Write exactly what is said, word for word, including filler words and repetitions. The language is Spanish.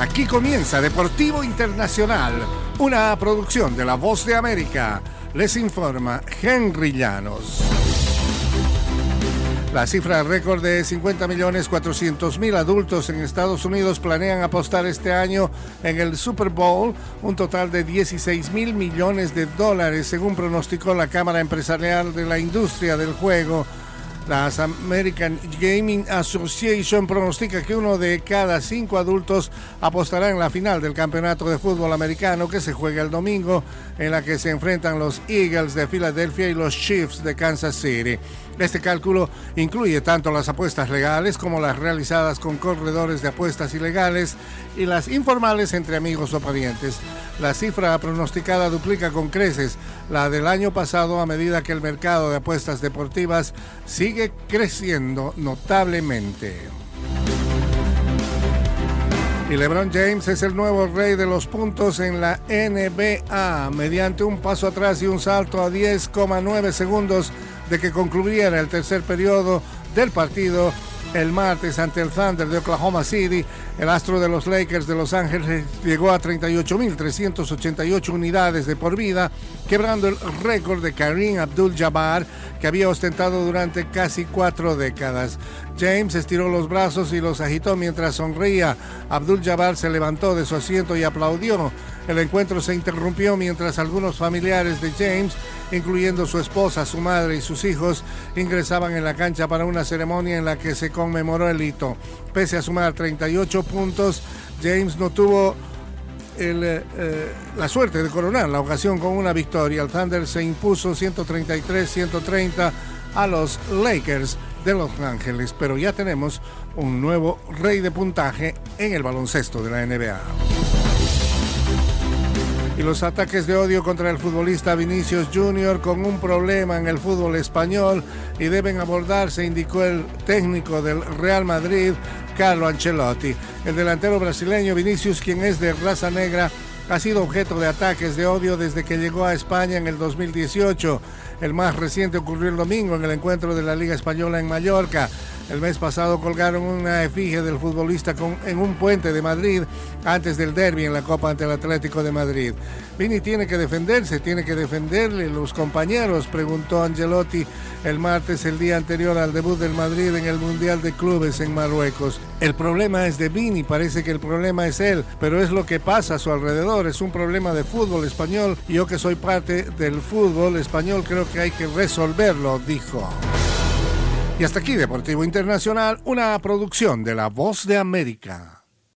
Aquí comienza Deportivo Internacional, una producción de La Voz de América. Les informa Henry Llanos. La cifra récord de cincuenta millones cuatrocientos mil adultos en Estados Unidos planean apostar este año en el Super Bowl, un total de dieciséis mil millones de dólares, según pronosticó la Cámara Empresarial de la Industria del Juego. La American Gaming Association pronostica que uno de cada cinco adultos apostará en la final del campeonato de fútbol americano que se juega el domingo, en la que se enfrentan los Eagles de Filadelfia y los Chiefs de Kansas City. Este cálculo incluye tanto las apuestas legales como las realizadas con corredores de apuestas ilegales y las informales entre amigos o parientes. La cifra pronosticada duplica con creces la del año pasado a medida que el mercado de apuestas deportivas sigue creciendo notablemente. Y LeBron James es el nuevo rey de los puntos en la N B A, mediante un paso atrás y un salto a diez coma nueve segundos de que concluyera el tercer periodo del partido el martes ante el Thunder de Oklahoma City. El astro de los Lakers de Los Ángeles llegó a treinta y ocho mil trescientas ochenta y ocho unidades de por vida, quebrando el récord de Kareem Abdul-Jabbar, que había ostentado durante casi cuatro décadas. James estiró los brazos y los agitó mientras sonreía. Abdul-Jabbar se levantó de su asiento y aplaudió. El encuentro se interrumpió mientras algunos familiares de James, incluyendo su esposa, su madre y sus hijos, ingresaban en la cancha para una ceremonia en la que se conmemoró el hito. Pese a sumar treinta y ocho puntos, James no tuvo el, eh, la suerte de coronar la ocasión con una victoria. El Thunder se impuso ciento treinta y tres a ciento treinta a los Lakers de Los Ángeles, pero ya tenemos un nuevo rey de puntaje en el baloncesto de la N B A. Y los ataques de odio contra el futbolista Vinicius Junior con un problema en el fútbol español y deben abordarse, indicó el técnico del Real Madrid, Carlo Ancelotti. El delantero brasileño Vinicius, quien es de raza negra, ha sido objeto de ataques de odio desde que llegó a España en el dos mil dieciocho. El más reciente ocurrió el domingo en el encuentro de la Liga Española en Mallorca. El mes pasado colgaron una efigie del futbolista con, en un puente de Madrid antes del derbi en la Copa ante el Atlético de Madrid. Vini tiene que defenderse, tiene que defenderle los compañeros, preguntó Ancelotti el martes, el día anterior al debut del Madrid en el Mundial de Clubes en Marruecos. El problema es de Vini, parece que el problema es él, pero es lo que pasa a su alrededor, es un problema de fútbol español y yo que soy parte del fútbol español creo que hay que resolverlo, dijo. Y hasta aquí Deportivo Internacional, una producción de La Voz de América.